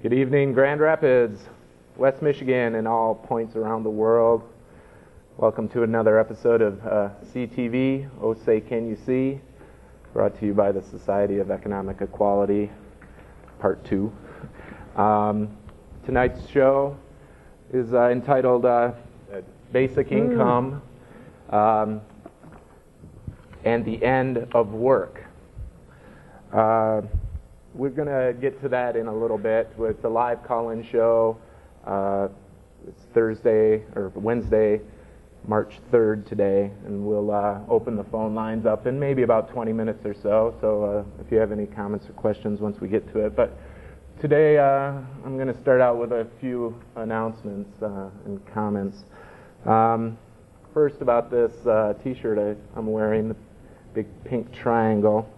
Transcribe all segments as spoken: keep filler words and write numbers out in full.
Good evening, Grand Rapids, West Michigan, and all points around the world. Welcome to another episode of uh, C T V, Oh Say Can You See, brought to you by the Society of Economic Equality, Part two. Um, tonight's show is uh, entitled uh, Basic Income um, and the End of Work. Uh, we're going to get to that in a little bit. It's a live call-in show. Uh, it's Thursday or Wednesday, March third today, and we'll uh, open the phone lines up in maybe about twenty minutes or so. So uh, if you have any comments or questions once we get to it. But today uh, I'm going to start out with a few announcements uh, and comments. Um, first, about this uh, T-shirt I, I'm wearing, the big pink triangle.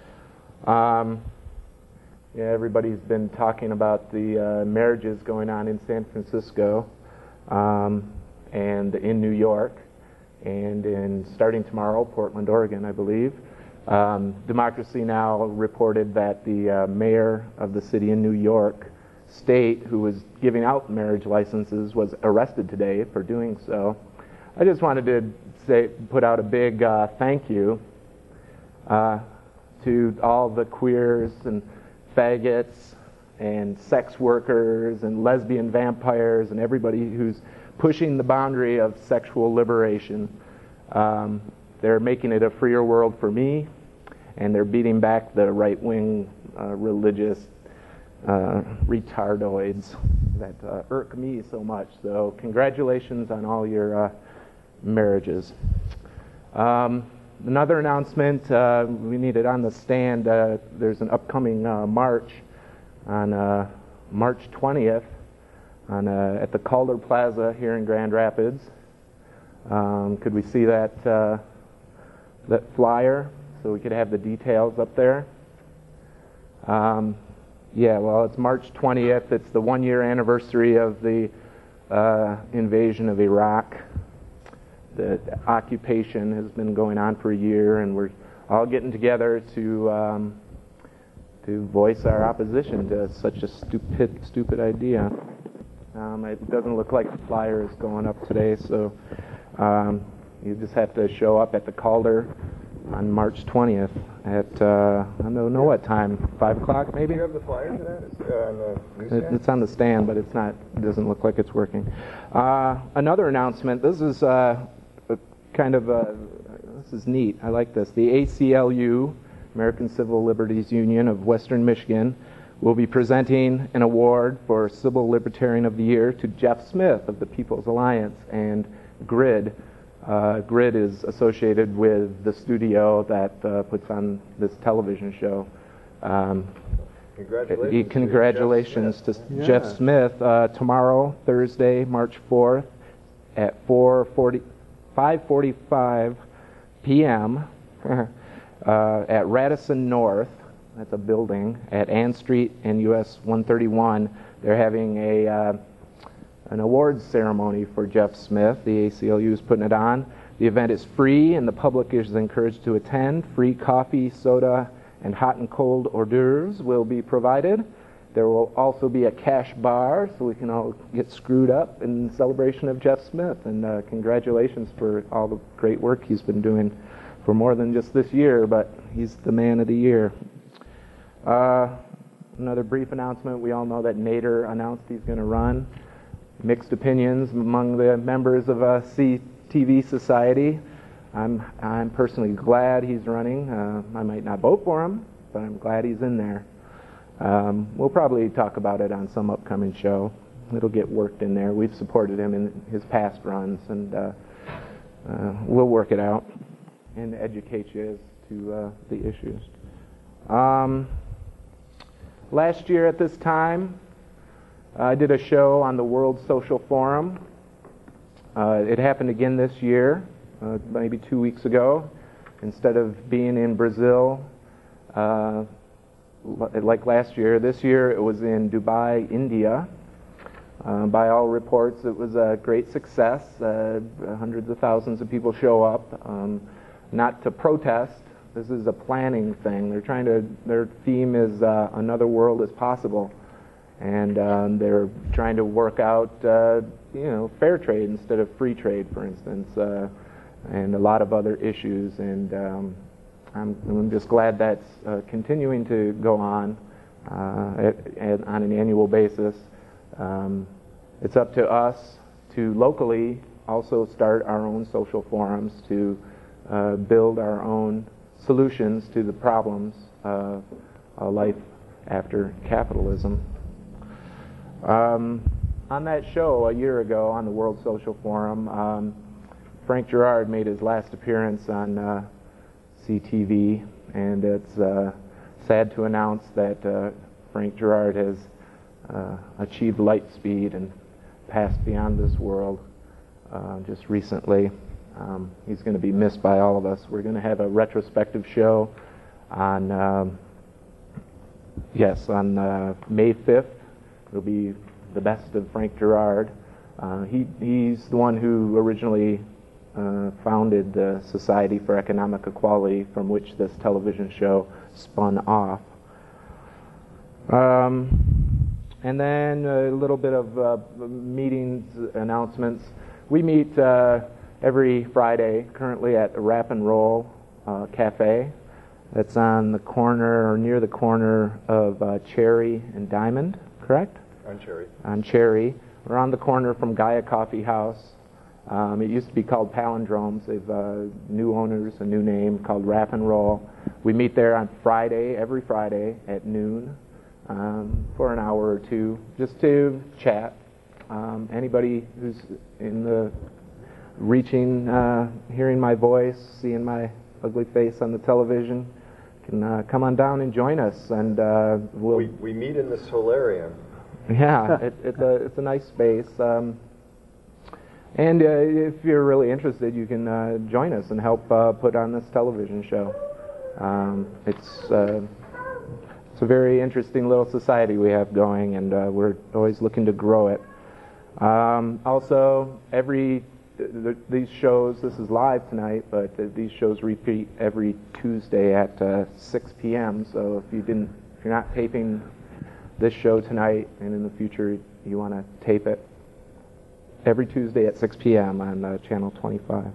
Um, yeah, everybody's been talking about the uh, marriages going on in San Francisco um, and in New York, and in starting tomorrow, Portland, Oregon, I believe. Um, Democracy Now! Reported that the uh, mayor of the city in New York State, who was giving out marriage licenses, was arrested today for doing so. I just wanted to say, put out a big uh, thank you uh, to all the queers and faggots and sex workers and lesbian vampires and everybody who's pushing the boundary of sexual liberation. Um, they're making it a freer world for me, and they're beating back the right-wing uh, religious uh, retardoids that uh, irk me so much. So congratulations on all your uh, marriages. Um, Another announcement, uh, we need it on the stand. Uh, there's an upcoming uh, march on uh, March twentieth on, uh, at the Calder Plaza here in Grand Rapids. Um, could we see that, uh, that flyer so we could have the details up there? Um, yeah, well, it's March twentieth. It's the one-year anniversary of the uh, invasion of Iraq. The occupation has been going on for a year, and we're all getting together to um, to voice our opposition to such a stupid, stupid idea. Um, it doesn't look like the flyer is going up today, so um, you just have to show up at the Calder on March twentieth at uh, I don't know what time, five o'clock maybe. Do you have the flyer for that? It's, uh, on the newsstand? It's on the stand, but it's not. It doesn't look like it's working. Uh, another announcement. This is. Uh, Kind of, uh, this is neat. I like this. The A C L U, American Civil Liberties Union of Western Michigan, will be presenting an award for Civil Libertarian of the Year to Jeff Smith of the People's Alliance and GRID. Uh, GRID is associated with the studio that uh, puts on this television show. Um, congratulations, congratulations to Jeff to Smith, Jeff yeah. Smith uh, tomorrow, Thursday, March fourth, at four forty. five forty-five p.m. uh, at Radisson North. That's a building at Ann Street and U S one thirty-one. They're having a uh, an awards ceremony for Jeff Smith. The A C L U is putting it on. The event is free, and the public is encouraged to attend. Free coffee, soda, and hot and cold hors d'oeuvres will be provided. There will also be a cash bar, so we can all get screwed up in celebration of Jeff Smith. And uh, congratulations for all the great work he's been doing for more than just this year, but he's the man of the year. Uh, another brief announcement. We all know that Nader announced he's going to run. Mixed opinions among the members of uh, C T V Society. I'm, I'm personally glad he's running. Uh, I might not vote for him, but I'm glad he's in there. Um, we'll probably talk about it on some upcoming show. It'll get worked in there. We've supported him in his past runs, and uh, uh, we'll work it out and educate you as to uh, the issues. Um, last year at this time, I did a show on the World Social Forum. Uh, it happened again this year, uh, maybe two weeks ago. Instead of being in Brazil, uh, like last year, this year it was in Dubai, India. Uh, by all reports, it was a great success. Uh, hundreds of thousands of people show up, um, not to protest. This is a planning thing. They're trying to. Their theme is uh, another world is possible, and um, they're trying to work out, uh, you know, fair trade instead of free trade, for instance, uh, and a lot of other issues. And um, I'm, I'm just glad that's uh, continuing to go on uh, at, at, on an annual basis. Um, it's up to us to locally also start our own social forums to uh, build our own solutions to the problems of uh, life after capitalism. Um, on that show a year ago on the World Social Forum, um, Frank Girard made his last appearance on uh, C T V, and it's uh, sad to announce that uh, Frank Girard has uh, achieved light speed and passed beyond this world uh, just recently. Um, he's going to be missed by all of us. We're going to have a retrospective show on, um, yes, on uh, May fifth. It'll be the best of Frank Girard. Uh, he, he's the one who originally uh, founded the Society for Economic Equality, from which this television show spun off. Um, and then a little bit of uh, meetings, announcements. We meet uh, every Friday, currently at the Rap and Roll uh, Cafe. That's on the corner, or near the corner of uh, Cherry and Diamond, correct? On Cherry. On Cherry. We're on the corner from Gaia Coffee House. Um, it used to be called Palindromes. They've uh, new owners, a new name called Rap and Roll. We meet there on Friday, every Friday at noon, um, for an hour or two, just to chat. Um, anybody who's in the reaching, uh, hearing my voice, seeing my ugly face on the television, can uh, come on down and join us. And uh, we'll we we meet in the solarium. Yeah, it, it's a it's a nice space. Um, and uh, if you're really interested, you can uh, join us and help uh, put on this television show. Um, it's uh, it's a very interesting little society we have going, and uh, we're always looking to grow it. Um, also, every th- th- these shows, this is live tonight, but th- these shows repeat every Tuesday at uh, six p.m. So if you didn't, if you're not taping this show tonight, and in the future you want to tape it, every Tuesday at six p.m. on uh, Channel twenty-five.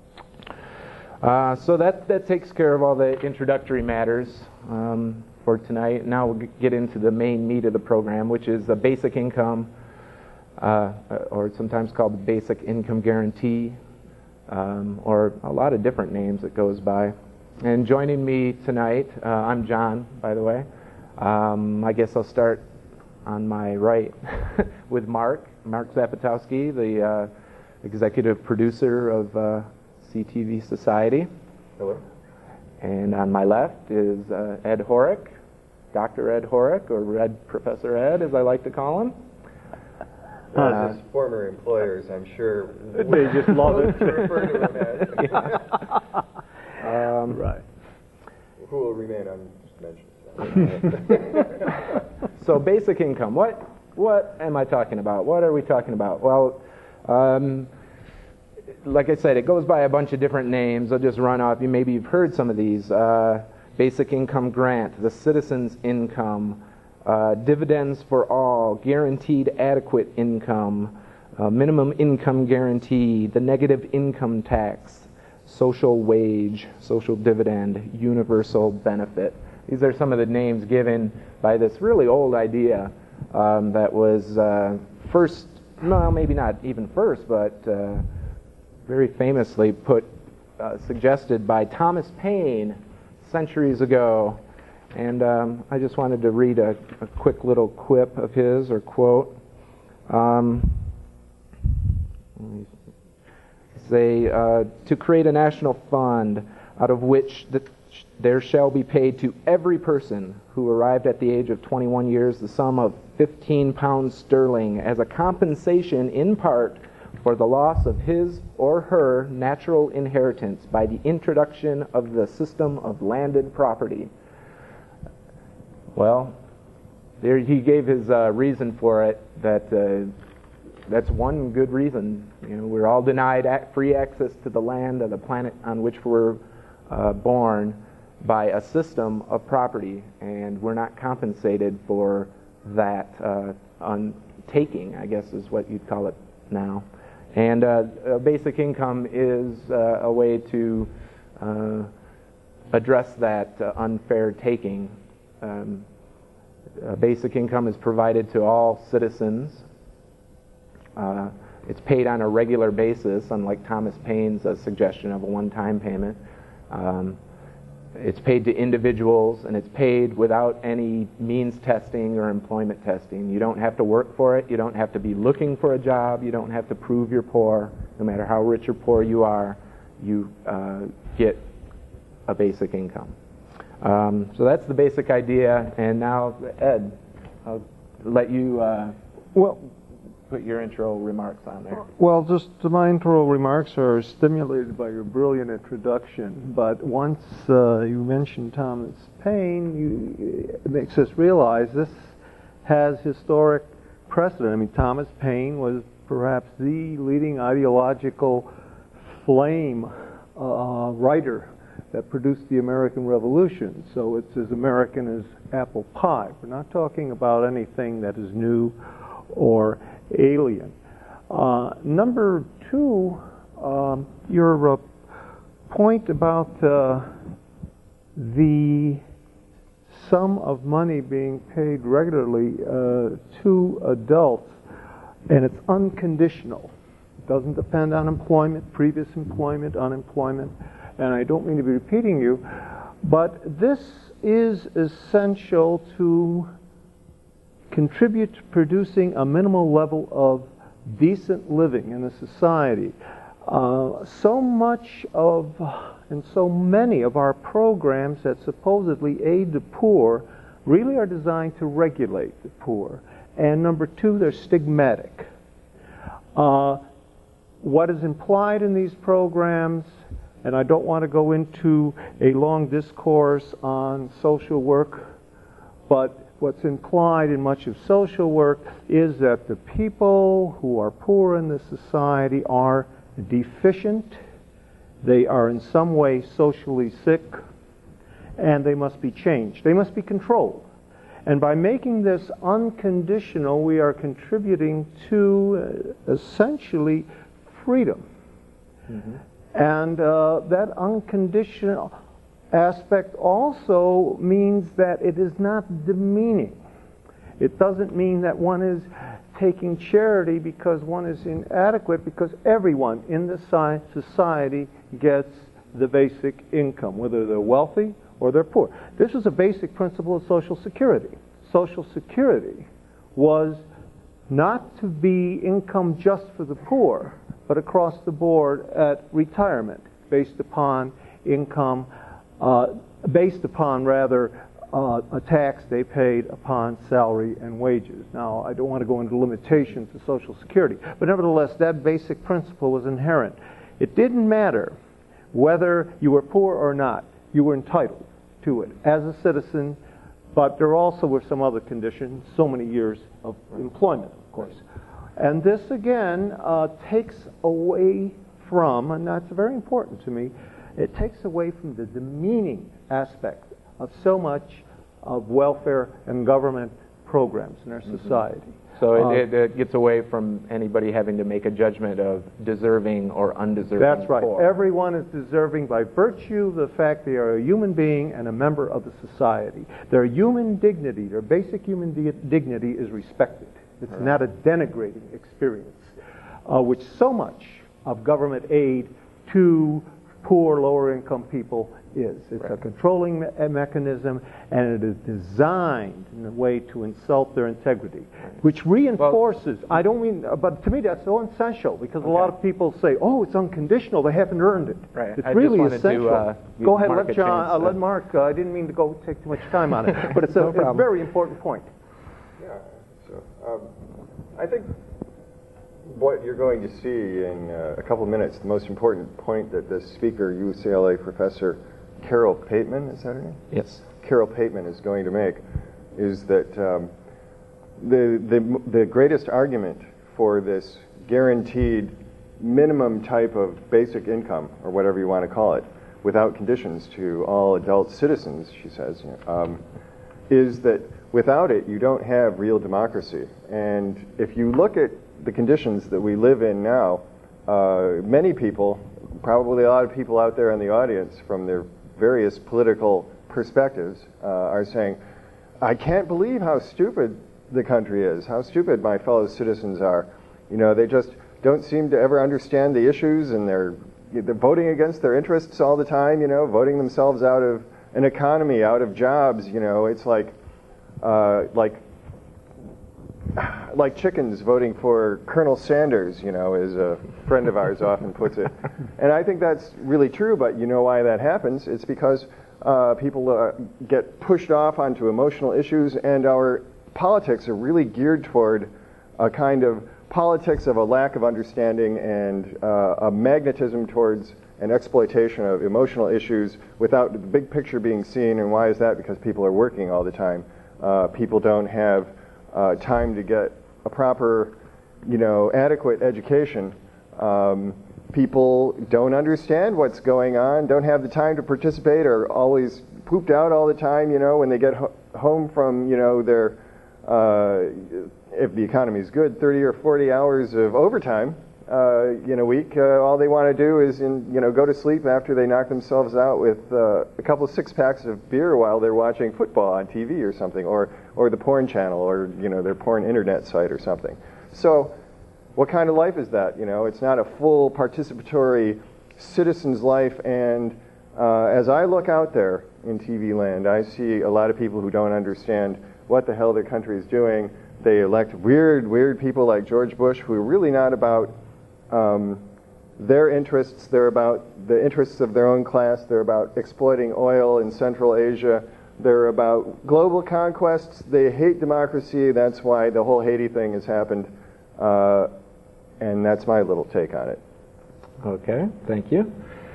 Uh, so that that takes care of all the introductory matters um, for tonight. Now we'll get into the main meat of the program, which is the basic income. Uh, or sometimes called the Basic Income Guarantee, um, or a lot of different names it goes by. And joining me tonight, uh, I'm John, by the way. Um, I guess I'll start on my right with Mark, Mark Zapatowski, the uh, executive producer of uh, C T V Society. Hello. And on my left is uh, Ed Horick, Doctor Ed Horick, or Red Professor Ed, as I like to call him. Well, as his former employers, I'm sure they just love it. To refer to him as. um, right. Who will remain unmentioned. So basic income. What what am I talking about? What are we talking about? Well, um, like I said, it goes by a bunch of different names. I'll just run off. You maybe you've heard some of these. Uh, basic income grant, the citizen's income. Uh, dividends for all, guaranteed adequate income, uh, minimum income guarantee, the negative income tax, social wage, social dividend, universal benefit. These are some of the names given by this really old idea um, that was uh, first, well, maybe not even first, but uh, very famously put, uh, suggested by Thomas Paine centuries ago. And um, I just wanted to read a, a quick little quip of his, or quote. Um, say, uh, to create a national fund out of which the, there shall be paid to every person who arrived at the age of twenty-one years the sum of fifteen pounds sterling as a compensation in part for the loss of his or her natural inheritance by the introduction of the system of landed property. Well, there he gave his uh, reason for it. That uh, that's one good reason. You know, we're all denied ac- free access to the land of the planet on which we're uh, born by a system of property, and we're not compensated for that uh, on taking, I guess is what you'd call it now. And uh, uh, basic income is uh, a way to uh, address that uh, unfair taking. Um, uh, basic income is provided to all citizens. Uh, it's paid on a regular basis, unlike Thomas Paine's uh, suggestion of a one-time payment. Um, it's paid to individuals, and it's paid without any means testing or employment testing. You don't have to work for it. You don't have to be looking for a job. You don't have to prove you're poor. No matter how rich or poor you are, you uh, get a basic income. Um, so that's the basic idea. And now, Ed, I'll let you uh, well, put your intro remarks on there. Well, just my intro remarks are stimulated by your brilliant introduction. But once uh, you mentioned Thomas Paine, you, it makes us realize this has historic precedent. I mean, Thomas Paine was perhaps the leading ideological flame uh, writer that produced the American Revolution. So it's as American as apple pie. We're not talking about anything that is new or alien. Uh, number two, um, your uh, point about uh, the sum of money being paid regularly uh, to adults, and it's unconditional. It doesn't depend on employment, previous employment, unemployment, and I don't mean to be repeating you, but this is essential to contribute to producing a minimal level of decent living in a society. Uh, so much of, and so many of our programs that supposedly aid the poor really are designed to regulate the poor. And number two, they're stigmatic. Uh, what is implied in these programs, and I don't want to go into a long discourse on social work, but what's implied in much of social work is that the people who are poor in this society are deficient, they are in some way socially sick, and they must be changed. They must be controlled. And by making this unconditional, we are contributing to uh, essentially freedom. Mm-hmm. And uh, that unconditional aspect also means that it is not demeaning. It doesn't mean that one is taking charity because one is inadequate, because everyone in the society gets the basic income, whether they're wealthy or they're poor. This is a basic principle of Social Security. Social Security was not to be income just for the poor, but across the board at retirement, based upon income Uh, based upon, rather, uh, a tax they paid upon salary and wages. Now, I don't want to go into limitations of Social Security, but nevertheless, that basic principle was inherent. It didn't matter whether you were poor or not. You were entitled to it as a citizen, but there also were some other conditions, so many years of employment, of course. And this, again, uh, takes away from, and that's very important to me, it takes away from the demeaning aspect of so much of welfare and government programs in our society. Mm-hmm. So uh, it, it gets away from anybody having to make a judgment of deserving or undeserving. That's right. Poor. Everyone is deserving by virtue of the fact they are a human being and a member of the society. Their human dignity, their basic human di- dignity is respected. It's right. Not a denigrating experience, uh, which so much of government aid to poor, lower-income people is. It's right. a controlling me- a mechanism, and it is designed in a way to insult their integrity, right. which reinforces, well, I don't mean, but to me that's so essential, because okay. a lot of people say, oh, it's unconditional, they haven't earned it. Right. It's I really just essential. To, uh, go ahead, Mark let John, uh, let Mark, uh, I didn't mean to go take too much time on it, but it's a, no a very important point. Yeah, so um, I think what you're going to see in uh, a couple of minutes, the most important point that the speaker, U C L A professor Carol Pateman, is that her name? Yes. Carol Pateman is going to make, is that um, the, the, the greatest argument for this guaranteed minimum type of basic income, or whatever you want to call it, without conditions to all adult citizens, she says, um, is that without it, you don't have real democracy. And if you look at the conditions that we live in now, uh, many people, probably a lot of people out there in the audience from their various political perspectives, uh, are saying, I can't believe how stupid the country is, how stupid my fellow citizens are. You know, they just don't seem to ever understand the issues, and they're, they're voting against their interests all the time, you know, voting themselves out of an economy, out of jobs, you know. It's like, uh, like, like chickens voting for Colonel Sanders, you know, as a friend of ours often puts it. And I think that's really true, but you know why that happens? It's because uh, people uh, get pushed off onto emotional issues, and our politics are really geared toward a kind of politics of a lack of understanding and uh, a magnetism towards an exploitation of emotional issues without the big picture being seen. And why is that? Because people are working all the time. Uh, people don't have uh, time to get a proper, you know, adequate education. Um, people don't understand what's going on, don't have the time to participate, are always pooped out all the time, you know, when they get ho- home from, you know, their Uh, if the economy is good, thirty or forty hours of overtime uh, in a week. Uh, all they want to do is, in, you know, go to sleep after they knock themselves out with uh, a couple of six packs of beer while they're watching football on T V or something, or or the porn channel, or you know their porn internet site or something. So, what kind of life is that? You know, it's not a full participatory citizen's life. And uh, as I look out there in T V land, I see a lot of people who don't understand what the hell their country is doing. They elect weird, weird people like George Bush, who are really not about um, their interests. They're about the interests of their own class. They're about exploiting oil in Central Asia. They're about global conquests. They hate democracy. That's why the whole Haiti thing has happened. Uh, and that's my little take on it. Okay, thank you.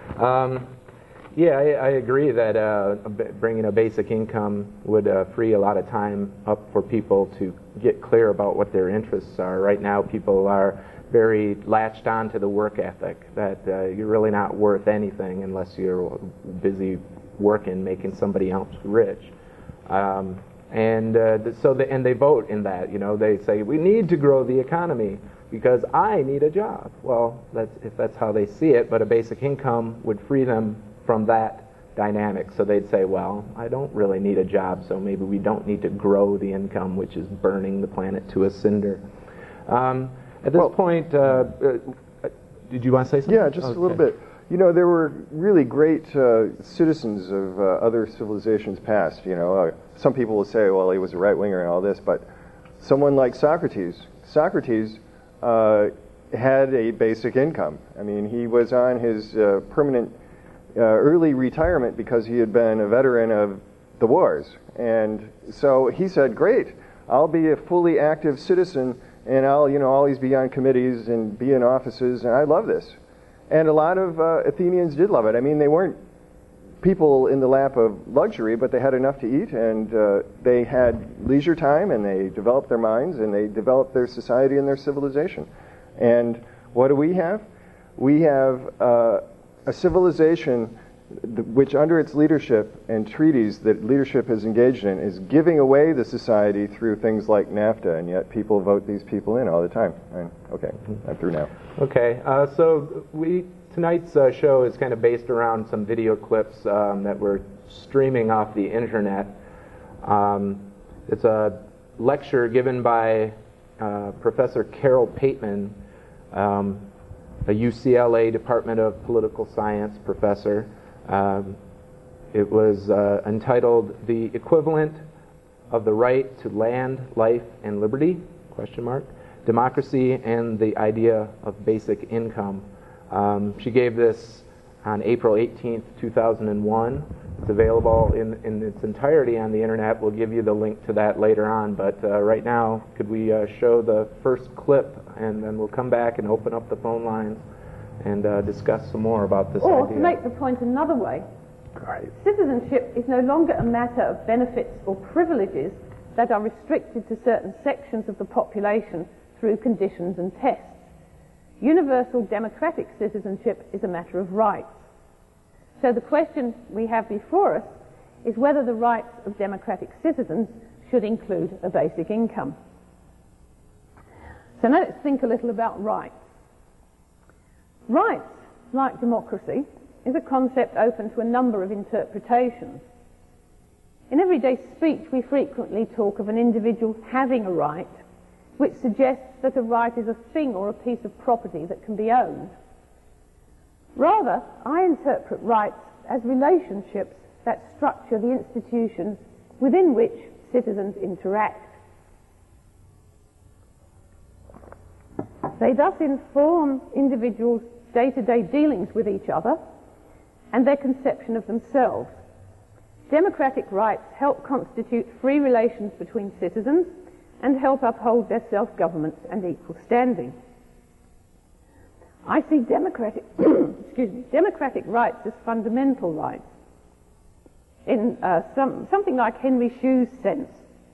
Um, Yeah, I, I agree that uh, bringing a basic income would uh, free a lot of time up for people to get clear about what their interests are. Right now, people are very latched on to the work ethic, that uh, you're really not worth anything unless you're busy working, making somebody else rich. Um, and uh, so, they, and they vote in that. You know, they say we need to grow the economy because I need a job. Well, that's if that's how they see it. But a basic income would free them from that dynamic. So they'd say, well, I don't really need a job, so maybe we don't need to grow the income, which is burning the planet to a cinder. Um, at this well, point, uh, uh, did you want to say something? Yeah, just okay. a little bit. You know, there were really great uh, citizens of uh, other civilizations past. You know, uh, some people will say, well, he was a right-winger and all this, but someone like Socrates, Socrates uh, had a basic income. I mean, he was on his uh, permanent Uh, early retirement because he had been a veteran of the wars. And so he said, great, I'll be a fully active citizen, and I'll, you know, always be on committees and be in offices, and I love this. And a lot of uh, Athenians did love it. I mean, they weren't people in the lap of luxury, but they had enough to eat, and uh, they had leisure time, and they developed their minds, and they developed their society and their civilization. And what do we have? We have uh, a civilization which, under its leadership and treaties that leadership has engaged in, is giving away the society through things like NAFTA, and yet people vote these people in all the time. And, okay, I'm through now. Okay, uh, so we tonight's uh, show is kind of based around some video clips um, that we're streaming off the internet. Um, it's a lecture given by uh, Professor Carol Pateman, um, a U C L A Department of Political Science professor. Um, it was uh, entitled "The Equivalent of the Right to Land, Life, and Liberty?" Question mark. Democracy and the Idea of Basic Income. Um, she gave this on April eighteenth, two thousand one. It's available in, in its entirety on the internet. We'll give you the link to that later on. But uh, right now, could we uh, show the first clip, and then we'll come back and open up the phone lines and uh, discuss some more about this or idea. To make the point another way, right. Citizenship is no longer a matter of benefits or privileges that are restricted to certain sections of the population through conditions and tests. Universal democratic citizenship is a matter of rights. So the question we have before us is whether the rights of democratic citizens should include a basic income. So now let's think a little about rights. Rights, like democracy, is a concept open to a number of interpretations. In everyday speech, we frequently talk of an individual having a right, which suggests that a right is a thing or a piece of property that can be owned. Rather, I interpret rights as relationships that structure the institutions within which citizens interact. They thus inform individuals' day-to-day dealings with each other and their conception of themselves. Democratic rights help constitute free relations between citizens and help uphold their self-government and equal standing. I see democratic, excuse me, democratic rights as fundamental rights in uh, some, something like Henry Shew's sense.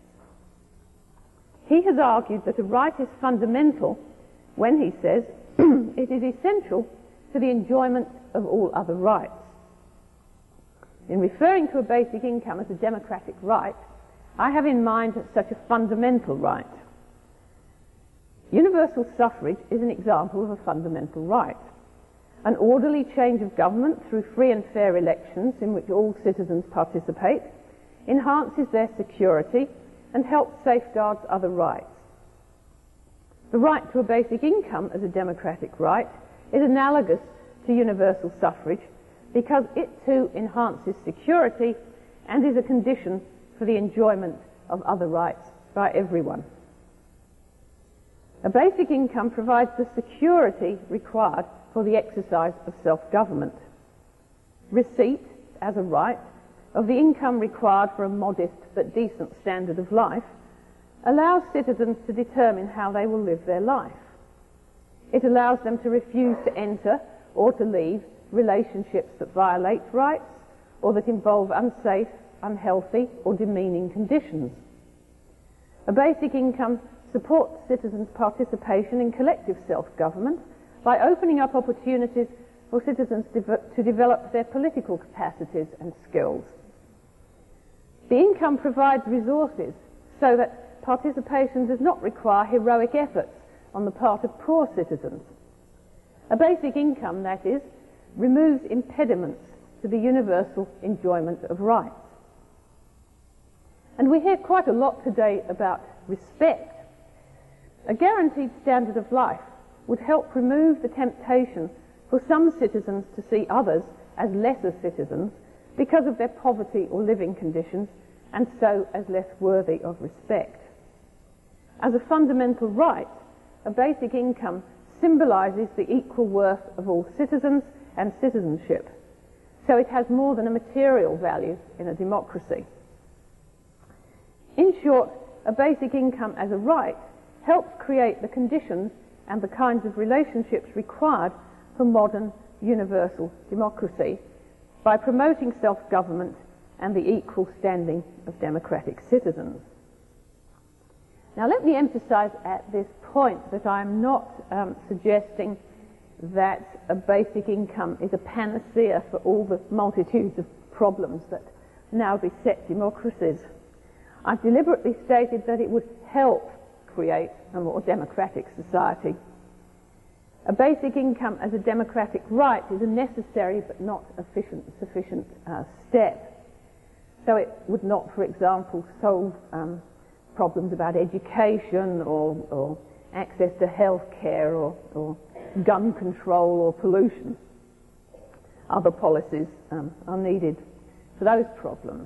He has argued that a right is fundamental when he says it is essential to the enjoyment of all other rights. In referring to a basic income as a democratic right, I have in mind such a fundamental right. Universal suffrage is an example of a fundamental right. An orderly change of government through free and fair elections in which all citizens participate enhances their security and helps safeguard other rights. The right to a basic income as a democratic right is analogous to universal suffrage because it too enhances security and is a condition for the enjoyment of other rights by everyone. A basic income provides the security required for the exercise of self-government. Receipt, as a right, of the income required for a modest but decent standard of life allows citizens to determine how they will live their life. It allows them to refuse to enter or to leave relationships that violate rights or that involve unsafe, unhealthy or demeaning conditions. A basic income supports citizens' participation in collective self-government by opening up opportunities for citizens to develop their political capacities and skills. The income provides resources so that participation does not require heroic efforts on the part of poor citizens. A basic income, that is, removes impediments to the universal enjoyment of rights. And we hear quite a lot today about respect. A guaranteed standard of life would help remove the temptation for some citizens to see others as lesser citizens because of their poverty or living conditions, and so as less worthy of respect. As a fundamental right, a basic income symbolises the equal worth of all citizens and citizenship, so it has more than a material value in a democracy. In short, a basic income as a right helps create the conditions and the kinds of relationships required for modern universal democracy by promoting self-government and the equal standing of democratic citizens. Now let me emphasize at this point that I'm not um, suggesting that a basic income is a panacea for all the multitudes of problems that now beset democracies. I've deliberately stated that it would help create a more democratic society. A basic income as a democratic right is a necessary but not efficient, sufficient uh, step. So it would not, for example, solve um, problems about education or, or access to health care or, or gun control or pollution. Other policies um, are needed for those problems.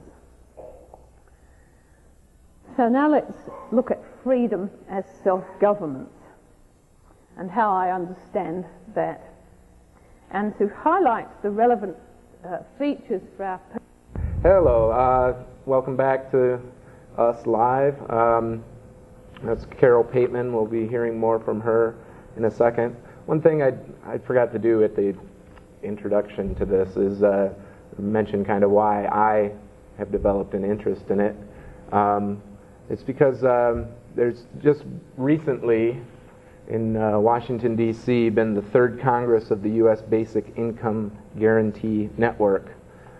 So now let's look at freedom as self-government and how I understand that, and to highlight the relevant uh, features for our... Hello, uh, welcome back to us live. Um, that's Carol Pateman. We'll be hearing more from her in a second. One thing I I forgot to do at the introduction to this is uh, mention kind of why I have developed an interest in it. Um, it's because um, there's just recently in uh, Washington, D C been the third Congress of the U S Basic Income Guarantee Network.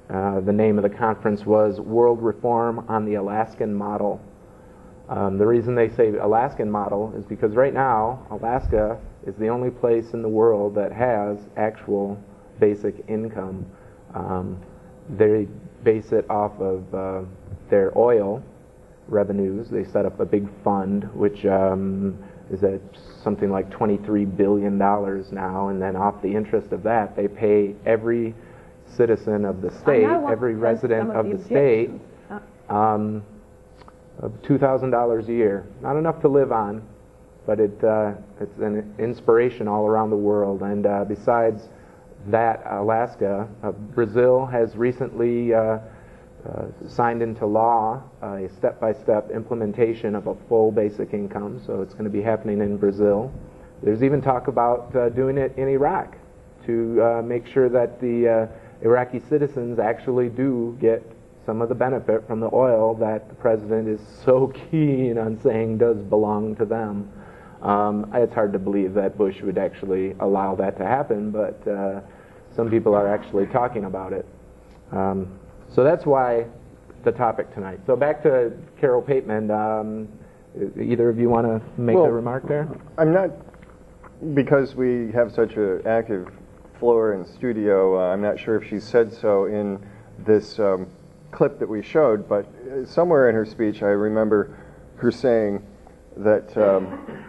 Uh, the name of the conference was World Reform on the Alaskan Model. Um, the reason they say Alaskan model is because right now Alaska is the only place in the world that has actual basic income. Um, they base it off of uh, their oil revenues. They set up a big fund, which um, is at something like twenty-three billion dollars now, and then off the interest of that, they pay every citizen of the state, every resident of the state, um, two thousand dollars a year. Not enough to live on, but it uh, it's an inspiration all around the world. And uh, besides that, Alaska, uh, Brazil has recently uh, uh, signed into law uh, a step-by-step implementation of a full basic income, so it's going to be happening in Brazil. There's even talk about uh, doing it in Iraq to uh, make sure that the uh, Iraqi citizens actually do get some of the benefit from the oil that the president is so keen on saying does belong to them. Um, it's hard to believe that Bush would actually allow that to happen, but uh, some people are actually talking about it. Um, so that's why the topic tonight. So back to Carol Pateman. Um, either of you want to make well, a remark there? I'm not, because we have such an active floor and studio, uh, I'm not sure if she said so in this um, clip that we showed, but somewhere in her speech I remember her saying that, um,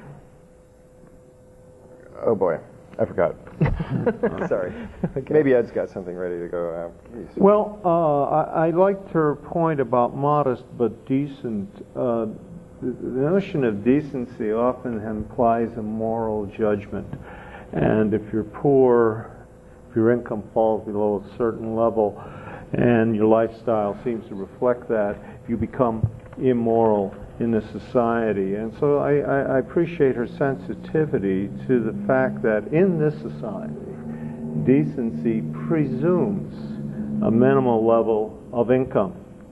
oh boy, I forgot. Sorry. Okay. Maybe Ed's got something ready to go. Uh, well, uh, I, I liked her point about modest but decent. Uh, the, the notion of decency often implies a moral judgment. And if you're poor, if your income falls below a certain level, and your lifestyle seems to reflect that, you become immoral in the society. And so I, I, I appreciate her sensitivity to the fact that in this society, decency presumes a minimal level of income.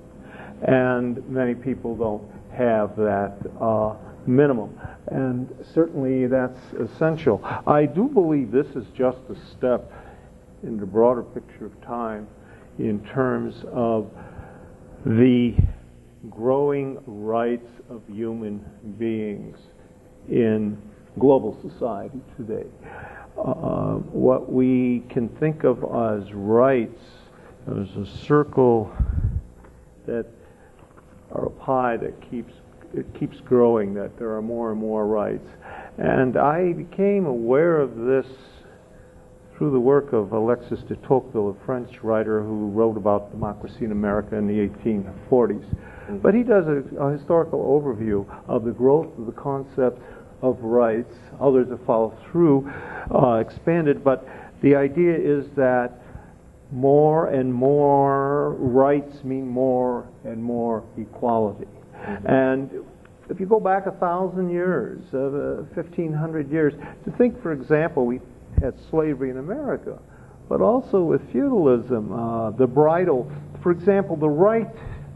And many people don't have that uh, minimum. And certainly that's essential. I do believe this is just a step in the broader picture of time in terms of the growing rights of human beings in global society today. Uh, what we can think of as rights is a circle that, or a pie that keeps it keeps growing, that there are more and more rights. And I became aware of this through the work of Alexis de Tocqueville, a French writer who wrote about democracy in America in the eighteen forties. But he does a, a historical overview of the growth of the concept of rights. Others have followed through, uh, expanded, but the idea is that more and more rights mean more and more equality. Mm-hmm. And if you go back a thousand years, uh, fifteen hundred years, to think, for example, we had slavery in America, but also with feudalism, uh, the bridle, for example, the right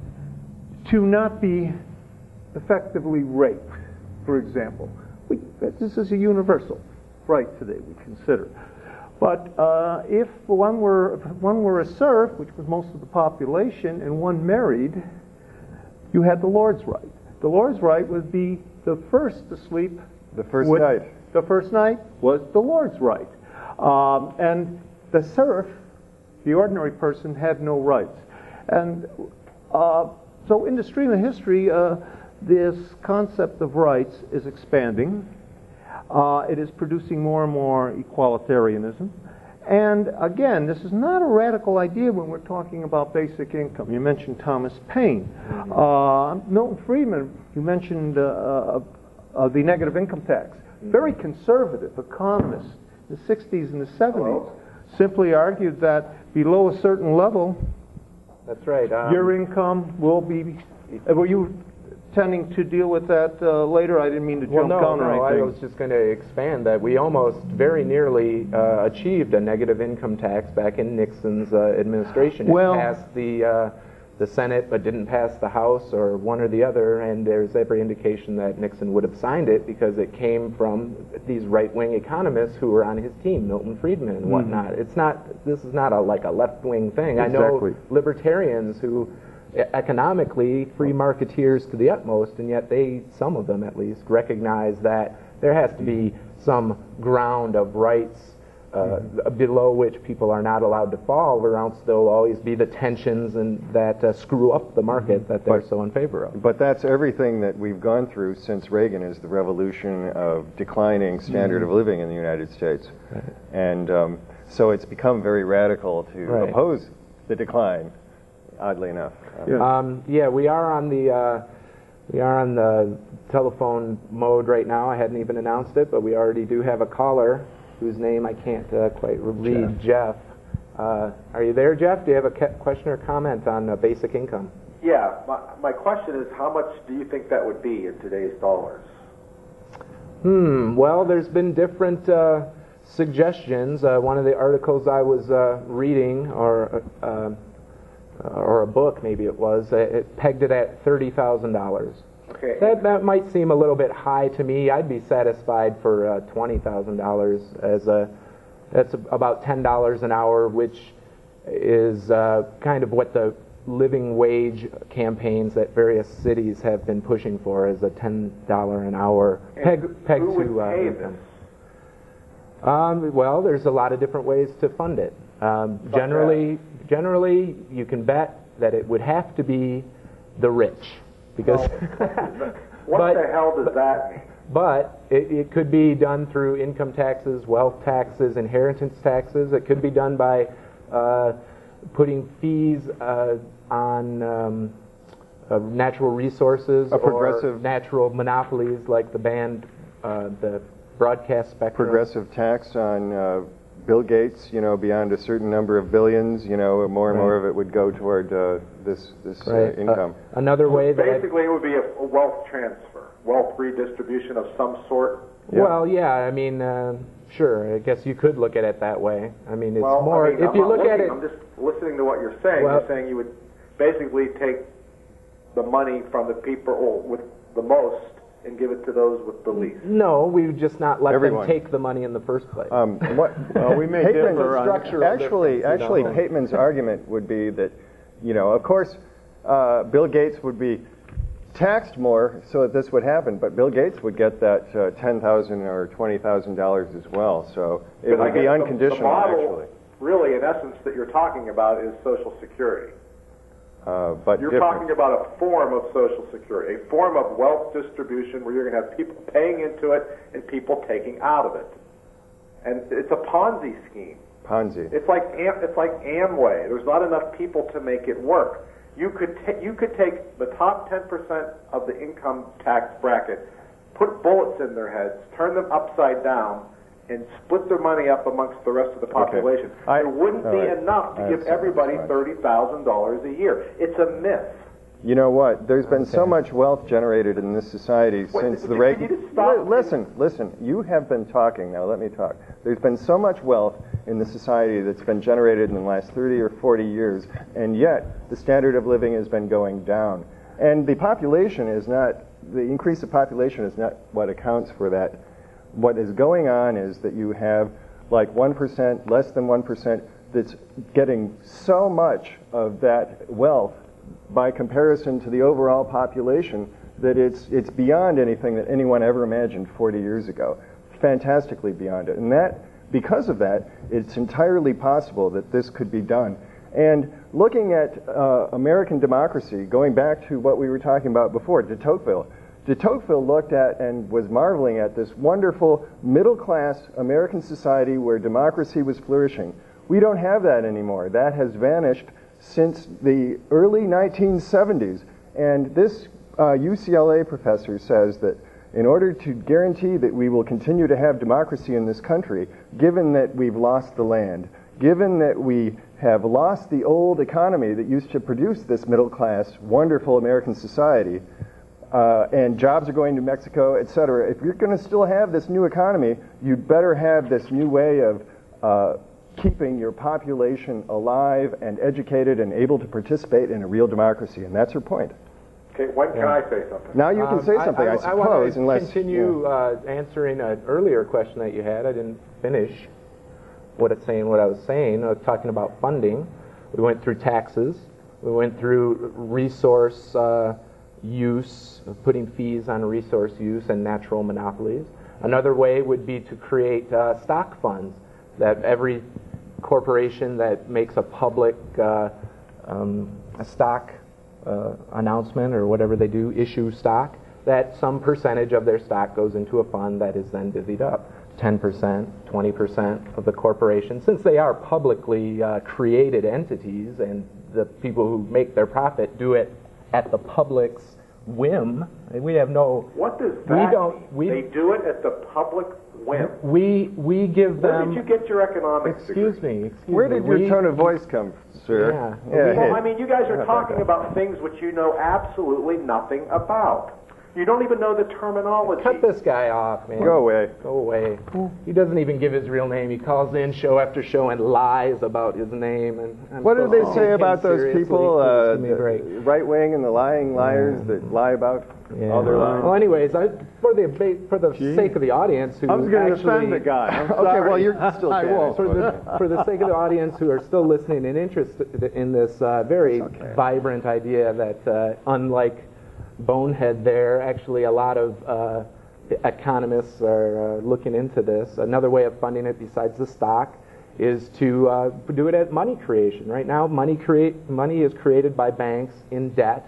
to not be effectively raped, for example. We, this is a universal right today, we consider. But uh, if one were, if one were a serf, which was most of the population, and one married, you had the Lord's right. The Lord's right would be the first to sleep. The first with, night. The first night was the Lord's right. Um, and the serf, the ordinary person, had no rights. And uh, so in the stream of history, uh, this concept of rights is expanding. Uh, it is producing more and more equalitarianism. And again, this is not a radical idea when we're talking about basic income. You mentioned Thomas Paine. Uh, Milton Friedman, you mentioned uh, uh, uh, the negative income tax. Very conservative economists in the sixties and the seventies Hello? simply argued that below a certain level, that's right. Um, your income will be. Uh, were you tending to deal with that uh, later? I didn't mean to well, jump no, down no, or anything. I was just going to expand that we almost very nearly uh, achieved a negative income tax back in Nixon's uh, administration. It well, passed the uh, the Senate but didn't pass the House, or one or the other, and there's every indication that Nixon would have signed it because it came from these right-wing economists who were on his team, Milton Friedman and whatnot. Mm-hmm. It's not, this is not a, like a left-wing thing. Exactly. I know libertarians who economically free marketeers to the utmost, and yet they, some of them at least, recognize that there has to be some ground of rights Uh, mm-hmm. below which people are not allowed to fall, or else there'll always be the tensions and that uh, screw up the market that they're but, so in favor of. But that's everything that we've gone through since Reagan, is the revolution of declining standard mm-hmm. of living in the United States. Right. And um, so it's become very radical to right. oppose the decline, oddly enough. Yeah, um, yeah we are on the uh, we are on the telephone mode right now. I hadn't even announced it, but we already do have a caller whose name I can't uh, quite read, Jeff. Jeff. Uh, are you there, Jeff? Do you have a ca- question or comment on uh, basic income? Yeah, my, my question is, how much do you think that would be in today's dollars? Hmm, well, there's been different uh, suggestions. Uh, one of the articles I was uh, reading, or uh, or a book maybe it was, uh, it pegged it at thirty thousand dollars. Okay. That that might seem a little bit high to me. I'd be satisfied for uh, twenty thousand dollars as a that's about ten dollars an hour, which is uh, kind of what the living wage campaigns that various cities have been pushing for, as a ten dollars an hour peg peg who to would uh, pay income. Um, well, there's a lot of different ways to fund it. Um, generally, generally, you can bet that it would have to be the rich. Because what but, the hell does that mean? But it, it could be done through income taxes, wealth taxes, inheritance taxes. It could be done by uh, putting fees uh, on um, uh, natural resources, a progressive or natural monopolies like the band, uh, the broadcast spectrum. Progressive tax on uh, Bill Gates, you know, beyond a certain number of billions, you know, more and right. more of it would go toward uh, this this right. uh, income. Uh, another way that basically it would be a, a wealth transfer, wealth redistribution of some sort. Yeah. Well, yeah, I mean, uh, sure. I guess you could look at it that way. I mean, it's well, more. I mean, if I'm you not look looking, at it, I'm just listening to what you're saying. Well, you're saying you would basically take the money from the people or with the most and give it to those with the least. No, we would just not let Everyone. them take the money in the first place. Um, what, well, we may differ on actually, actually, Pateman's argument would be that, you know, of course, uh, Bill Gates would be taxed more so that this would happen, but Bill Gates would get that uh, ten thousand or twenty thousand dollars as well. So it but would be unconditional. The, the model, actually, really, in essence, that you're talking about is Social Security. Uh, but you're different. talking about a form of Social Security, a form of wealth distribution where you're going to have people paying into it and people taking out of it, and it's a Ponzi scheme. Ponzi. It's like Am- it's like Amway. There's not enough people to make it work. You could ta- you could take the top ten percent of the income tax bracket, put bullets in their heads, turn them upside down, and split their money up amongst the rest of the population. Okay. I, it wouldn't be right. enough to I give everybody thirty thousand dollars a year. It's a myth. You know what? There's been okay. so much wealth generated in this society Wait, since can the you Reagan. just stop? L- listen, listen. You have been talking now. Let me talk. There's been so much wealth in the society that's been generated in the last thirty or forty years, and yet the standard of living has been going down. And the population is not, the increase of population is not what accounts for that. What is going on is that you have like one percent, less than one percent, that's getting so much of that wealth by comparison to the overall population that it's it's beyond anything that anyone ever imagined forty years ago. Fantastically beyond it. And that, because of that, it's entirely possible that this could be done. And looking at uh, American democracy, going back to what we were talking about before, de Tocqueville, de Tocqueville looked at and was marveling at this wonderful middle-class American society where democracy was flourishing. We don't have that anymore. That has vanished since the early nineteen seventies. And this uh, U C L A professor says that in order to guarantee that we will continue to have democracy in this country, given that we've lost the land, given that we have lost the old economy that used to produce this middle-class, wonderful American society, uh, and jobs are going to Mexico, et cetera, if you're going to still have this new economy, you'd better have this new way of uh, keeping your population alive and educated and able to participate in a real democracy, and that's her point. Okay, when can I say something? Now you can Um, say something, I, I, suppose, I want to unless... continue yeah. uh, answering an earlier question that you had. I didn't finish what it's saying, what I was saying. I was talking about funding. We went through taxes. We went through resource uh, use, putting fees on resource use and natural monopolies. Another way would be to create uh, stock funds that every corporation that makes a public uh, um, a stock uh, announcement or whatever they do, issue stock, that some percentage of their stock goes into a fund that is then divvied up. ten percent, twenty percent of the corporation, since they are publicly uh, created entities and the people who make their profit do it at the public's whim. We have no... What does that we don't, mean? we, They do it at the public whim. We we give Where them... did you get your economics Excuse degree? me, excuse Where me. did your we, tone of voice come, sir? Yeah. Yeah, Well, hey. I mean, you guys are How about talking that? about things which you know absolutely nothing about. You don't even know the terminology. Cut this guy off, man. Go away. Go away. He doesn't even give his real name. He calls in show after show and lies about his name. And I'm What do supposed they to say take him about those seriously. people, Please uh, give me a break. the right wing and the lying liars that lie about Yeah. all their lives? Well, anyways, I, for the for the sake of the audience who I was going to actually, defend the guy. I'm Okay, sorry. well, you're still I can, I won't. for the for the sake of the audience who are still listening and interested in this uh, very okay. vibrant idea that uh, unlike Bonehead there, actually a lot of uh, economists are uh, looking into this. Another way of funding it besides the stock is to uh, do it at money creation. Right now, money create money is created by banks in debt.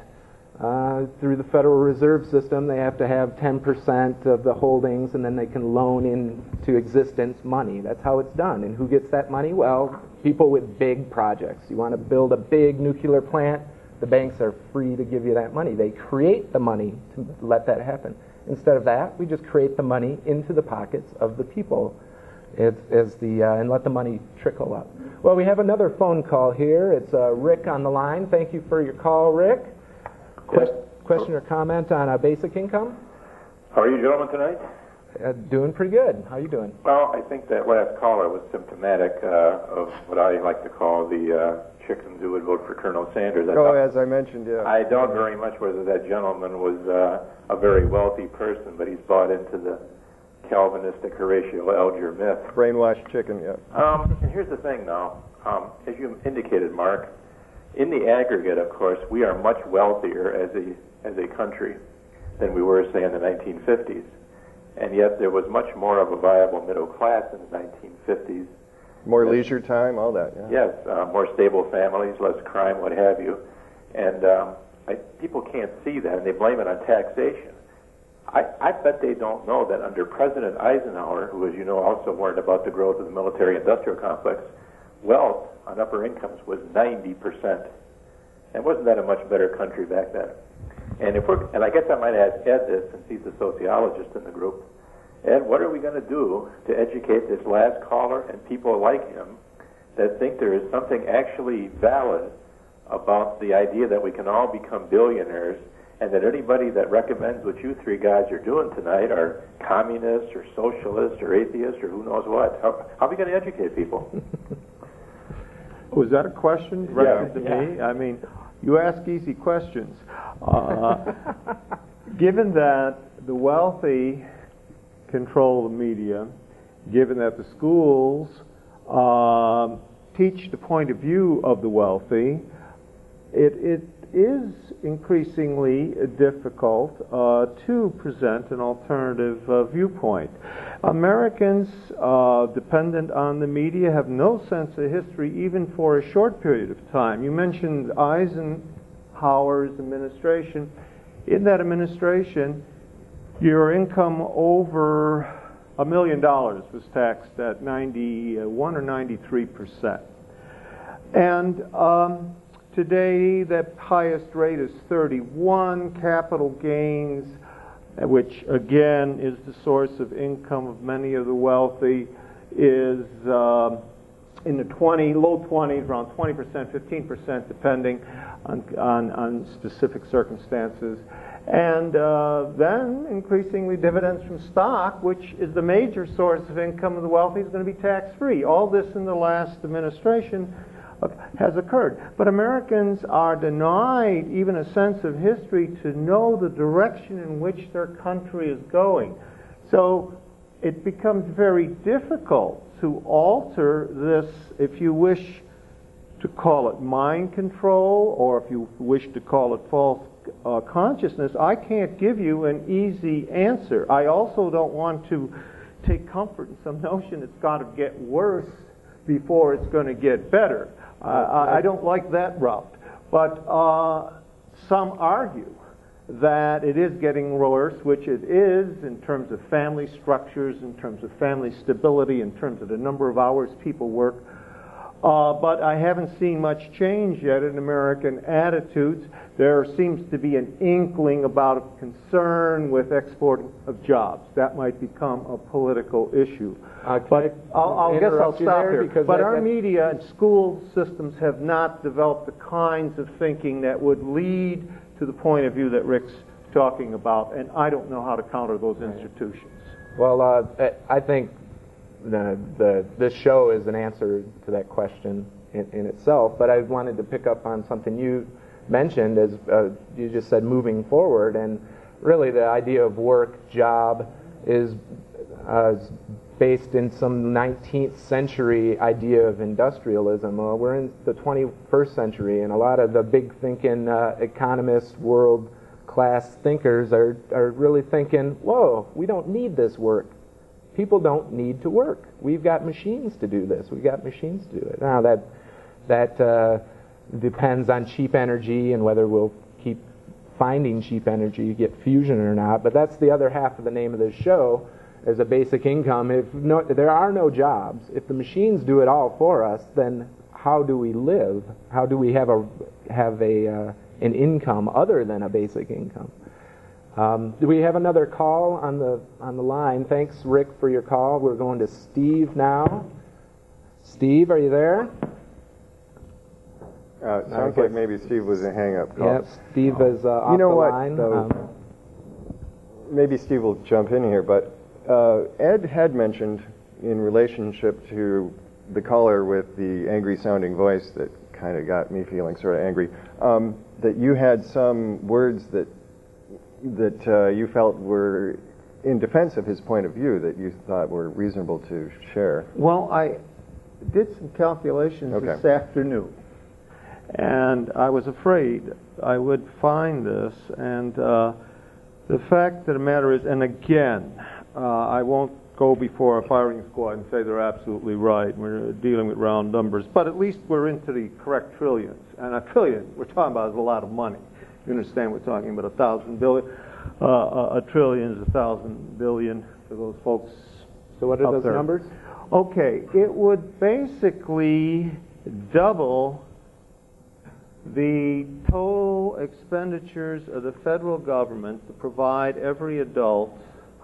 Uh, through the Federal Reserve System, they have to have ten percent of the holdings, and then they can loan into existence money. That's how it's done. And who gets that money? Well, people with big projects. You want to build a big nuclear plant, the banks are free to give you that money. They create the money to let that happen. Instead of that, we just create the money into the pockets of the people as, as the, uh, and let the money trickle up. Well, we have another phone call here. It's uh, Rick on the line. Thank you for your call, Rick. Yes. Question or comment on uh, basic income? How are you gentlemen tonight? Uh, doing pretty good. How are you doing? Well, I think that last caller was symptomatic uh, of what I like to call the uh, chickens who would vote for Colonel Sanders. I, Oh, thought- as I mentioned, yeah. I doubt very much whether that gentleman was uh, a very wealthy person, but he's bought into the Calvinistic Horatio Alger myth. Brainwashed chicken, yeah. Um, and here's the thing now. Um, as you indicated, Mark, in the aggregate, of course, we are much wealthier as a as a country than we were, say, in the nineteen fifties. And yet there was much more of a viable middle class in the nineteen fifties. More leisure time, all that, yeah. Yes, uh, more stable families, less crime, what have you. And um, I, people can't see that, and they blame it on taxation. I, I bet they don't know that under President Eisenhower, who, as you know, also warned about the growth of the military-industrial complex, wealth on upper incomes was ninety percent. And wasn't that a much better country back then? And if we're, and I guess I might ask Ed this, since he's the sociologist in the group. Ed, what are we going to do to educate this last caller and people like him that think there is something actually valid about the idea that we can all become billionaires, and that anybody that recommends what you three guys are doing tonight are communists or socialists or atheists or who knows what? How, how are we going to educate people? Was that a question directed Yeah. to me? I mean, you ask easy questions. Uh, given that the wealthy control the media, given that the schools um, teach the point of view of the wealthy, it, it is increasingly difficult uh, to present an alternative uh, viewpoint. Americans, uh, dependent on the media, have no sense of history even for a short period of time. You mentioned Eisenhower's administration. In that administration, your income over a million dollars was taxed at ninety-one or ninety-three percent. And um, today, the highest rate is thirty-one. Capital gains, which again is the source of income of many of the wealthy, is uh, in the twenty, low twenties, around twenty percent, fifteen percent, depending on, on, on specific circumstances. And uh, then, increasingly, dividends from stock, which is the major source of income of the wealthy, is going to be tax-free. All this in the last administration uh, has occurred. But Americans are denied even a sense of history to know the direction in which their country is going. So it becomes very difficult to alter this, if you wish to call it mind control, or if you wish to call it false uh, consciousness. I can't give you an easy answer. I also don't want to take comfort in some notion it's got to get worse before it's going to get better. Uh, I, I don't like that route. But uh, some argue that it is getting worse, which it is in terms of family structures, in terms of family stability, in terms of the number of hours people work. Uh, but I haven't seen much change yet in American attitudes. There seems to be an inkling about a concern with export of jobs. That might become a political issue. Uh, but I I'll, I'll guess I'll you stop there here. because But that, our that, media and school systems have not developed the kinds of thinking that would lead to the point of view that Rick's talking about, and I don't know how to counter those institutions. Well, uh, I think the, the this show is an answer to that question in, in itself, but I wanted to pick up on something you mentioned, as uh, you just said, moving forward, and really the idea of work, job, is uh, based in some nineteenth century idea of industrialism. Uh, we're in the twenty-first century, and a lot of the big thinking uh, economists, world class thinkers are, are really thinking, whoa, we don't need this work. People don't need to work. We've got machines to do this. We've got machines to do it. Now, that that uh, depends on cheap energy and whether we'll keep finding cheap energy, get fusion or not. But that's the other half of the name of this show, is a basic income. If no, there are no jobs, if the machines do it all for us, then how do we live? How do we have a have a uh, an income other than a basic income? Um, do we have another call on the on the line? Thanks, Rick, for your call. We're going to Steve now. Steve, are you there? Uh, it sounds like maybe Steve was a hang-up call. Yep, Steve is uh, off you know the what, line. Though, Um, maybe Steve will jump in here, but uh, Ed had mentioned in relationship to the caller with the angry-sounding voice that kind of got me feeling sort of angry, um, that you had some words that that uh, you felt were in defense of his point of view that you thought were reasonable to share. Well, I did some calculations Okay. this afternoon, and I was afraid I would find this, and uh, the fact of the matter is, and again, uh, I won't go before a firing squad and say they're absolutely right. We're dealing with round numbers, but at least we're into the correct trillions, and a trillion we're talking about is a lot of money. You understand we're talking about a thousand billion. Uh, a, a trillion is a thousand billion for those folks. so what are up those there. numbers? Okay, it would basically double the total expenditures of the federal government to provide every adult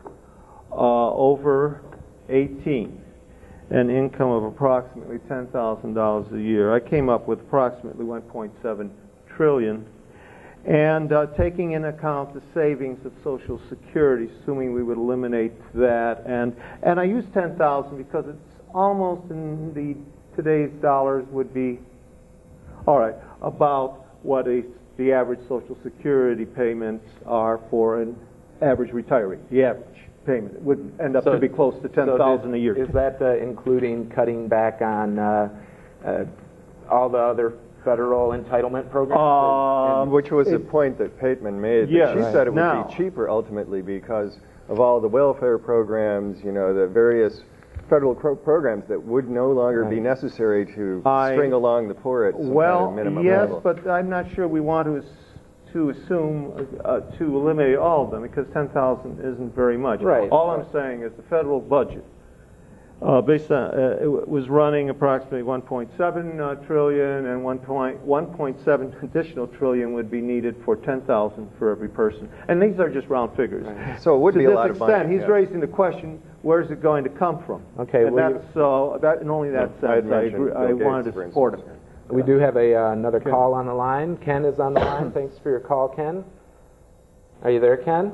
uh, over eighteen an income of approximately ten thousand dollars a year. I came up with approximately one point seven trillion. And uh, taking into account the savings of Social Security, assuming we would eliminate that, and and I use ten thousand because it's almost in the today's dollars would be, all right, about what a the average Social Security payments are for an average retiree. The average payment would end up So- to be close to ten so thousand did- a year. Is that uh, including cutting back on uh, uh, all the other federal entitlement programs? Um, Which was the it- point that Pateman made. that Yes. She Right. said it would Now- be cheaper ultimately because of all the welfare programs, you know, the various federal pro- programs that would no longer be Right. necessary to I- string along the poor at some Well, kind of minimum yes, level. but I'm not sure we want to as- to assume uh, to eliminate all of them because ten thousand isn't very much. Right. All I'm saying is the federal budget, uh, based on uh, it w- was running approximately one point seven uh, trillion, and one point seven additional trillion would be needed for ten thousand for every person. And these are just round figures. So it would to be a this lot of extent, money. he's yeah. raising the question: where's it going to come from? Okay, and well, that's so that in only that I had sense I, mentioned agree, I Bill Gates, wanted for to support him. instance. We do have a uh, another call on the line. Ken is on the line. Thanks for your call, Ken. Are you there, Ken?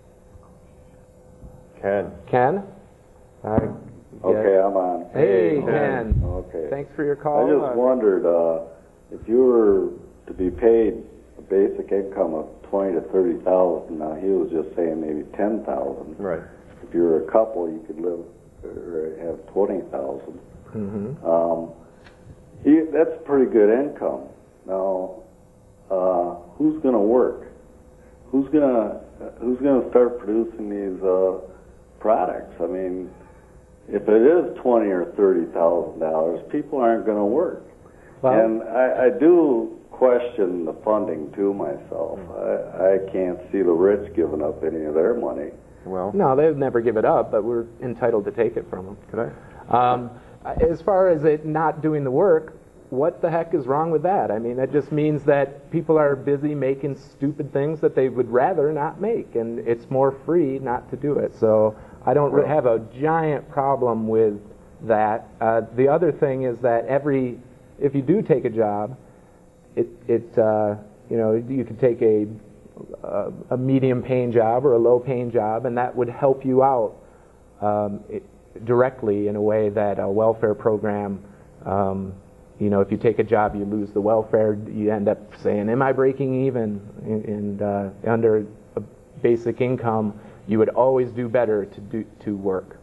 Ken. Ken? Uh, Okay, yeah. I'm on. Hey, Ken. Ken. Okay. Thanks for your call. I just Uh, wondered uh, if you were to be paid a basic income of twenty to thirty thousand. Now he was just saying maybe ten thousand. Right. If you were a couple, you could live or have twenty thousand. mhm. Um, he, that's pretty good income. Now, uh, who's going to work? Who's going to who's going to start producing these uh, products? I mean, if it is twenty or thirty thousand dollars, people aren't going to work. Well, and I, I do question the funding too myself. I, I can't see the rich giving up any of their money. Well, no, they would never give it up, but we're entitled to take it from them. could I? Um, as far as it not doing the work, what the heck is wrong with that? I mean, that just means that people are busy making stupid things that they would rather not make, and it's more free not to do it. So I don't Well- have a giant problem with that. Uh, the other thing is that every, if you do take a job, it, it uh, you know, you could take a, a, a medium-paying job or a low-paying job, and that would help you out um, it, directly in a way that a welfare program, um, you know, if you take a job, you lose the welfare, you end up saying, am I breaking even? And uh, under a basic income, you would always do better to do to work.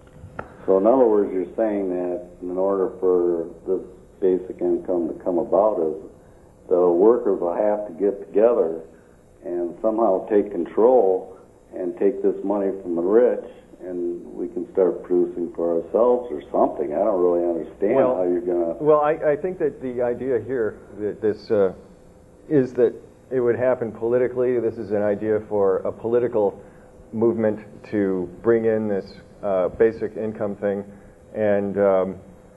So in other words, you're saying that in order for this basic income to come about, is the workers will have to get together and somehow take control and take this money from the rich, and we can start producing for ourselves or something. I don't really understand Well- how you're going to... Well, I, I think that the idea here that this uh, is that it would happen politically. This is an idea for a political movement to bring in this uh, basic income thing, and um,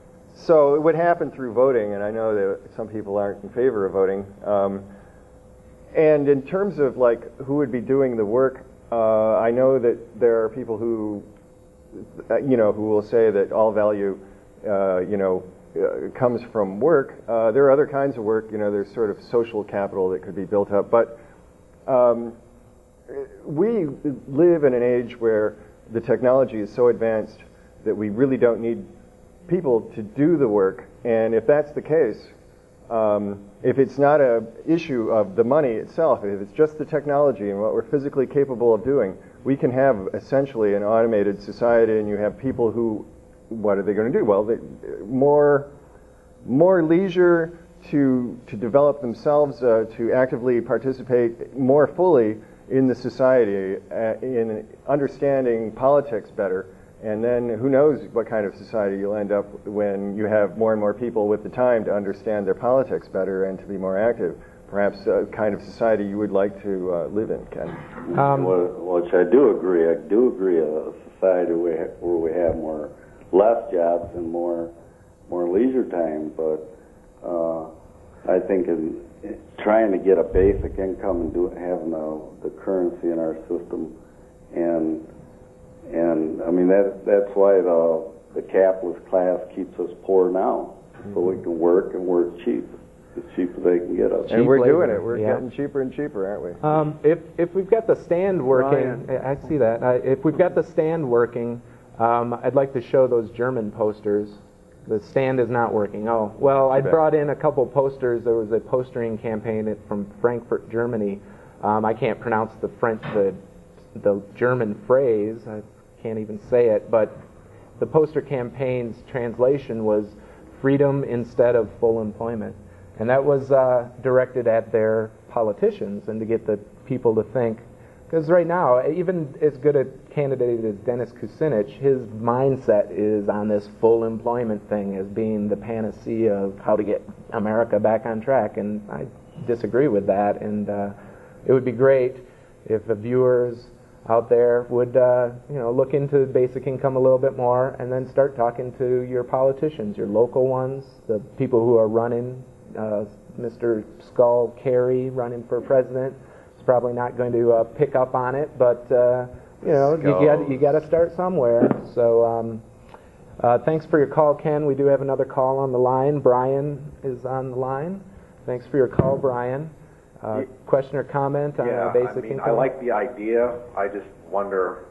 so it would happen through voting. And I know that some people aren't in favor of voting. Um, and in terms of like who would be doing the work, uh, I know that there are people who, uh, you know, who will say that all value, uh, you know, uh, comes from work. Uh, there are other kinds of work. You know, there's sort of social capital that could be built up, but. Um, We live in an age where the technology is so advanced that we really don't need people to do the work. And if that's the case, um, if it's not an issue of the money itself, if it's just the technology and what we're physically capable of doing, we can have essentially an automated society, and you have people who, what are they going to do? Well, they, more, more leisure to, to develop themselves, uh, to actively participate more fully in the society, uh, in understanding politics better, and then who knows what kind of society you'll end up when you have more and more people with the time to understand their politics better and to be more active. Perhaps a kind of society you would like to uh, live in, Ken. Um, Well, which I do agree. I do agree a society where we ha- where we have more, less jobs and more, more leisure time, but uh, I think in, trying to get a basic income and do having the, the currency in our system, and and I mean that that's why the the capitalist class keeps us poor now, so we can work and work cheap, as cheap as they can get us. And we're labor, doing it. We're yeah. getting cheaper and cheaper, aren't we? Um, if if we've got the stand working, Ryan. I I see that. Uh, if we've got the stand working, um, I'd like to show those German posters. The stand is not working. Oh, well, I bad. brought in a couple posters. There was a postering campaign at- from Frankfurt, Germany. Um, I can't pronounce the French, the the German phrase. I can't even say it. But the poster campaign's translation was "freedom instead of full employment," and that was uh, directed at their politicians and to get the people to think. Because right now, even as good a candidate as Dennis Kucinich, his mindset is on this full employment thing as being the panacea of how to get America back on track, and I disagree with that. And uh, it would be great if the viewers out there would, uh, you know, look into basic income a little bit more, and then start talking to your politicians, your local ones, the people who are running. Uh, Mister Skull Carey running for president. Probably not going to uh, pick up on it, but uh, you know, you got you got to start somewhere. So, um, uh, thanks for your call, Ken. We do have another call on the line. Brian is on the line. Thanks for your call, Brian. Uh, question or comment on yeah, uh, basic I mean, income? I like the idea. I just wonder,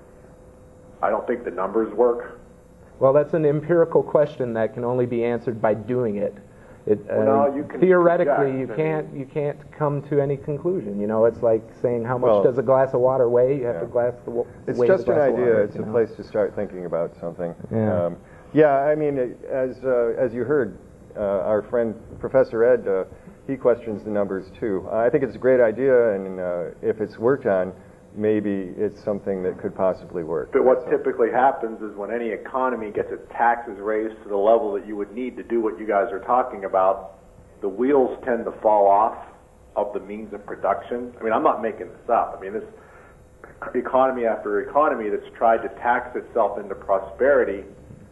I don't think the numbers work. Well, that's an empirical question that can only be answered by doing it. It, Well, uh, no, you can theoretically, project, you I can't you can't come to any conclusion. You know, it's like saying how much Well, does a glass of water weigh? You have yeah. to glass the wa- It's weigh just the an glass of idea. water, It's you a know? place to start thinking about something. Yeah. Um, yeah. I mean, as uh, as you heard, uh, our friend Professor Ed, uh, he questions the numbers too. I think it's a great idea, and uh, if it's worked on, maybe it's something that could possibly work. But what So- typically happens is when any economy gets its taxes raised to the level that you would need to do what you guys are talking about, the wheels tend to fall off of the means of production. I mean, I'm not making this up. I mean, this economy after economy that's tried to tax itself into prosperity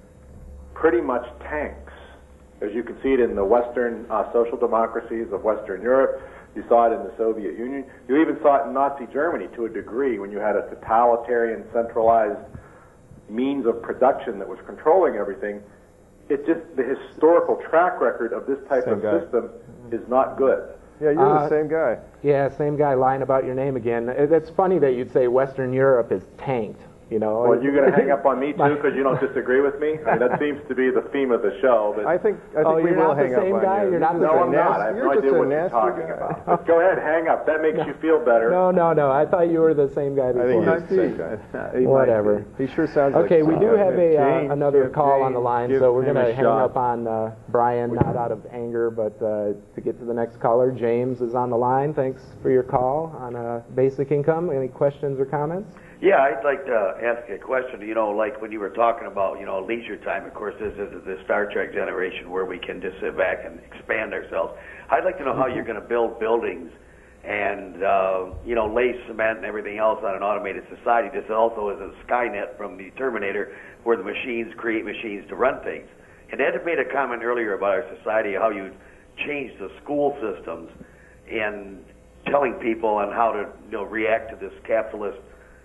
pretty much tanks. As you can see it in the Western uh, social democracies of Western Europe, you saw it in the Soviet Union, you even saw it in Nazi Germany to a degree when you had a totalitarian, centralized means of production that was controlling everything. It just, the historical track record of this type Same of guy. system is not good. Yeah, you're Uh, the same guy. Yeah, same guy lying about your name again. It- It's funny that you'd say Western Europe is tanked. You know. Well, you going to hang up on me too because you don't disagree with me? I mean, that seems to be the theme of the show. But I think I think Oh, we you're will not the hang up same on guy? you. You're not the just no, a I'm not. nasty- I have you're no just idea a what you're nasty talking guy. about. But go ahead, hang up. That makes you feel better. No, no, no. I thought you were the same guy I before. think he's the same guy. He might Whatever. He sure sounds like Okay, we do somebody. have a uh, James, another give call on the James- line, give so we're him going to a hang shot. up on uh, Brian, not out of anger, but uh, to get to the next caller. James is on the line. Thanks for your call on uh, basic income. Any questions or comments? Yeah, I'd like to ask a question. You know, like when you were talking about, you know, leisure time, of course, this is the Star Trek generation where we can just sit back and expand ourselves. I'd like to know how you're going to build buildings and, uh, you know, lay cement and everything else on an automated society. This also is a Skynet from the Terminator where the machines create machines to run things. And Ed had made a comment earlier about our society, how you change the school systems and telling people on how to, you know, react to this capitalist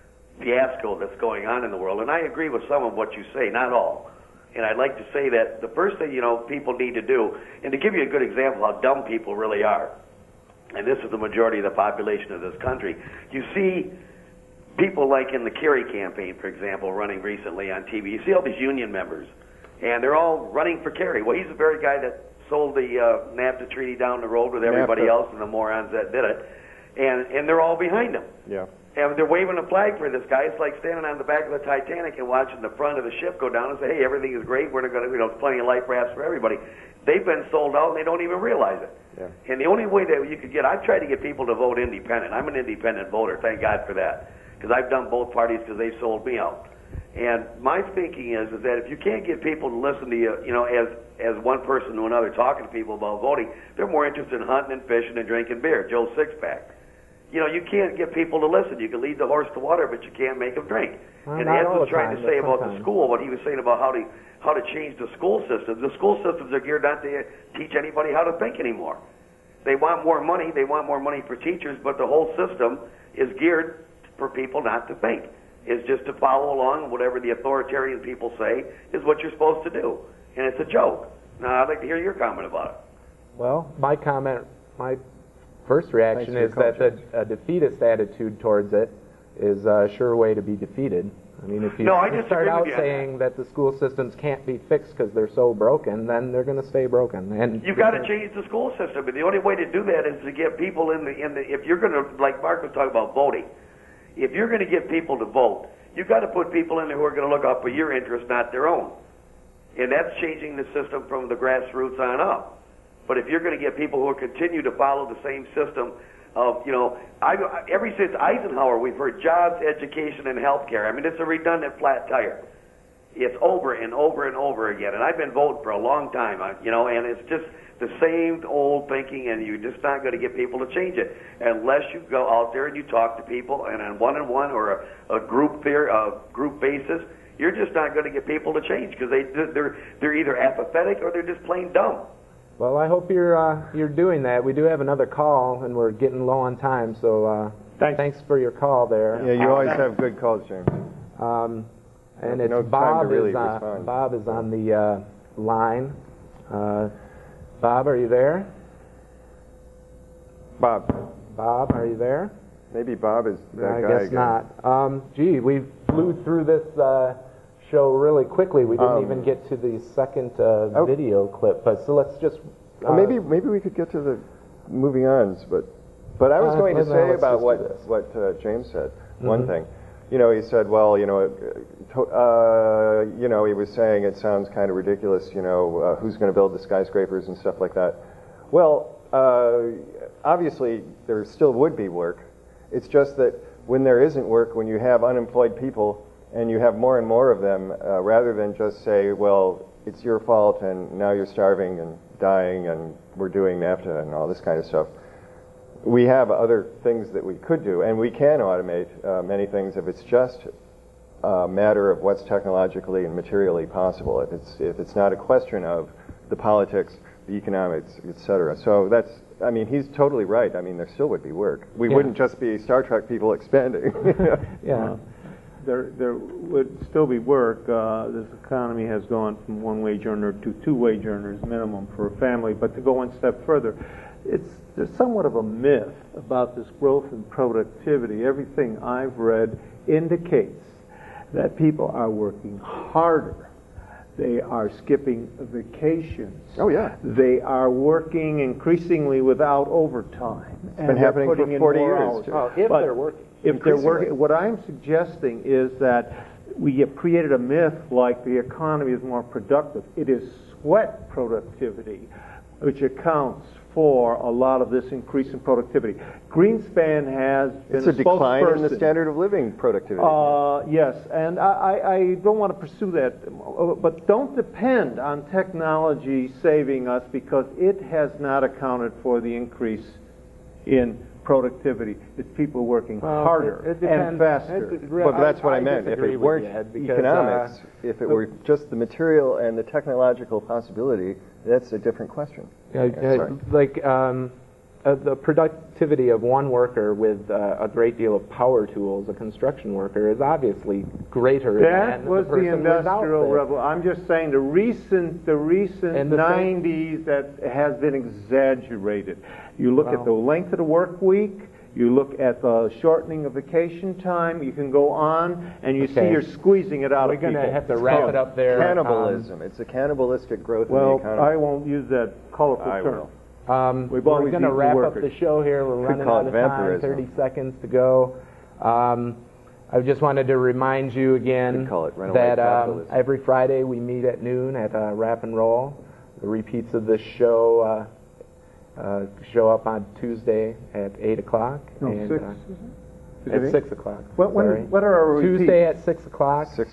fiasco that's going on in the world. And I agree with some of what you say, not all. And I'd like to say that the first thing, you know, people need to do, and to give you a good example of how dumb people really are, and this is the majority of the population of this country, you see people like in the Kerry campaign, for example, running recently on T V. You see all these union members, and they're all running for Kerry. Well, he's the very guy that sold the uh, NAFTA treaty down the road with everybody NAFTA. else and the morons that did it, and, and they're all behind him. Yeah. And they're waving a flag for this guy. It's like standing on the back of the Titanic and watching the front of the ship go down and say, hey, everything is great. We're going to, you know, plenty of life rafts for everybody. They've been sold out and they don't even realize it. Yeah. And the only way that you could get, I've tried to get people to vote independent. I'm an independent voter. Thank God for that. Because I've done both parties because they've sold me out. And my thinking is, is that if you can't get people to listen to you, you know, as, as one person to another talking to people about voting, they're more interested in hunting and fishing and drinking beer, Joe Sixpack. You know, you can't get people to listen. You can lead the horse to water, but you can't make them drink. Well, and not Ed all was the trying time, to say but about the sometimes. school, what he was saying about how to how to change the school systems. The school systems are geared not to teach anybody how to think anymore. They want more money. They want more money for teachers, but the whole system is geared for people not to think. It's just to follow along, and whatever the authoritarian people say is what you're supposed to do. And it's a joke. Now, I'd like to hear your comment about it. Well, my comment, my first reaction Thanks is for your that the a defeatist attitude towards it is a sure way to be defeated. I mean, if you, No, I you disagree start with out you on saying that the school systems can't be fixed because they're so broken, then they're going to stay broken. And You've got to change the school system, and the only way to do that is to get people in the in the. If you're going to, like Mark was talking about voting, if you're going to get people to vote, you've got to put people in there who are going to look out for your interests, not their own. And that's changing the system from the grassroots on up. But if you're going to get people who will continue to follow the same system of, you know, I, ever since Eisenhower, we've heard jobs, education, and health care. I mean, it's a redundant flat tire. It's over and over and over again. And I've been voting for a long time, I- you know, and it's just the same old thinking, and you're just not going to get people to change it unless you go out there and you talk to people, and on one-on-one or a, a group peer, a group basis, you're just not going to get people to change because they, they're, they're either apathetic or they're just plain dumb. Well, I hope you're uh, you're doing that. We do have another call, and we're getting low on time. So uh, Thanks. thanks for your call there. Yeah, you always have good calls, James. Um, and No it's time to Bob really is uh, respond. Bob is on the uh, line. Uh, Bob, are you there? Bob. Bob, are you there? Maybe Bob is that I guy guess again. not. Um, gee, we flew through this uh, show really quickly. We didn't Um, even get to the second uh, oh. video clip. But so let's just uh, Uh, maybe maybe we could get to the moving ons, but but I was Uh, going to well, no, say let's about just what do this. what uh, James said. Mm-hmm. One thing, you know, he said, well, you know, uh, to, uh, you know, he was saying it sounds kind of ridiculous, you know, uh, who's going to build the skyscrapers and stuff like that. Well, uh, obviously there still would be work. It's just that when there isn't work, when you have unemployed people and you have more and more of them, uh, rather than just say, well, it's your fault and now you're starving and dying and we're doing NAFTA and all this kind of stuff, we have other things that we could do, and we can automate uh, many things if it's just a matter of what's technologically and materially possible, if it's if it's not a question of the politics, the economics, et cetera. So that's, I mean, he's totally right. I mean, there still would be work. We Yeah. wouldn't just be Star Trek people expanding. yeah. Uh, there, there would still be work. Uh, this economy has gone from one-wage earner to two-wage earners minimum for a family. But to go one step further, it's there's somewhat of a myth about this growth in productivity. Everything I've read indicates that people are working harder. They are skipping vacations. Oh, yeah. They are working increasingly without overtime. It's been happening for forty years, Hours. too. Oh, if But they're working. If they're Increasingly. working, what I'm suggesting is that we have created a myth like the economy is more productive. It is sweat productivity which accounts for a lot of this increase in productivity. Greenspan has been It's a decline in the spokesperson. standard of living productivity. Uh, yes, and I, I, I don't want to pursue that, uh, but don't depend on technology saving us because it has not accounted for the increase in productivity. It's people working Well, harder it- it depends. and faster. It- But that's what I, I meant. If disagree it with weren't you, Ed, because, economics, uh, if it were just the material and the technological possibility, that's a different question. Yeah, Yeah, uh, sorry. like um, uh, the productivity of one worker with uh, a great deal of power tools, a construction worker, is obviously greater That than was the the person without industrial that. revolution. I'm just saying the recent, the recent And the thing- nineties that has been exaggerated. You look Well- at the length of the work week. You look at the shortening of vacation time. You can go on, and you see Okay. you're squeezing it out We're of going people. to have to wrap it up there. Cannibalism. it's a cannibalistic growth Well, in the economy. I won't use that colorful I term. will. Um, We've we're always going to eaten wrap up workers. the show here. We're Could running call out it of time. vampirism. thirty seconds to go. Um, I just wanted to remind you again Could call it runaway that um, capitalism. every Friday we meet at noon at uh, Rap and Roll. The repeats of this show uh, uh, show up on Tuesday at eight o'clock. No, and, six, uh, is it? Is at it eight? six o'clock. What, when, sorry. what are our repeats? Tuesday at six o'clock. Six